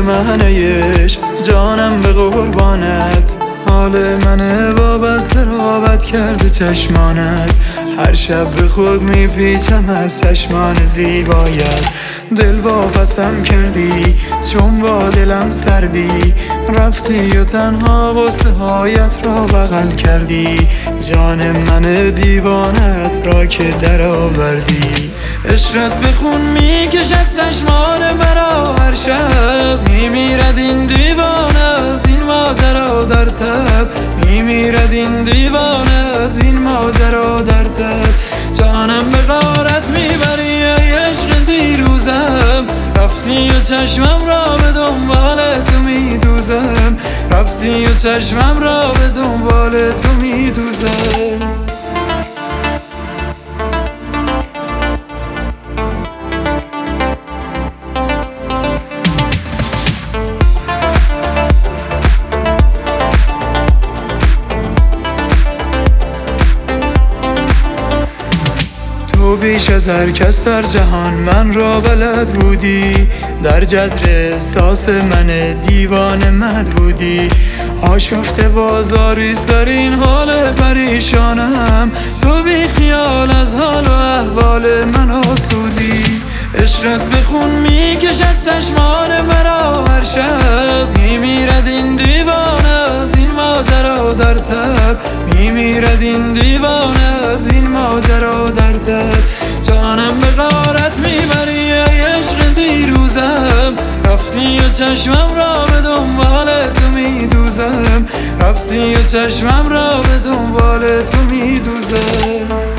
منش جانم به قربانت، حال منه وابسته را بد کرده چشمانت. هر شب به خود میپیچم از چشمان زیبایت، دل واپسم کردی چون با دلم سردی، رفتی و تنها غصه هایت را بغل کردی، جان من دیوانت را که در آوردی. عشقت به خون میکشد چشمان مرا، هر شب میمیرد این دیوانه از این ماجرا در تب، میمیرد این دیوانه از این ماجرا در تب. جانم به غارت میبری ای عشق دیروزم، رفتی و چشمم را به دنبال تو میدوزم، رفتی و چشمم را به دنبال تو میدوزم. تو بیش از هر کس در جهان من را بلد بودی، در جذر احساس من دیوانه مد بودی. آشفته بازاریست در این حال پریشانم، تو بی خیال از حال و احوال من آسودی. عشقت به خون میکشد چشمان مرا، هر شب میمیرد این دیوانه از این ماجرا در تب، میمیرد این دیوانه از این ماجرا در تب. جانم به غارت میبری ای عشق دیروزم، رفتی و چشمم را به دنبال تو میدوزم، رفتی و چشمم را به دنبال تو میدوزم.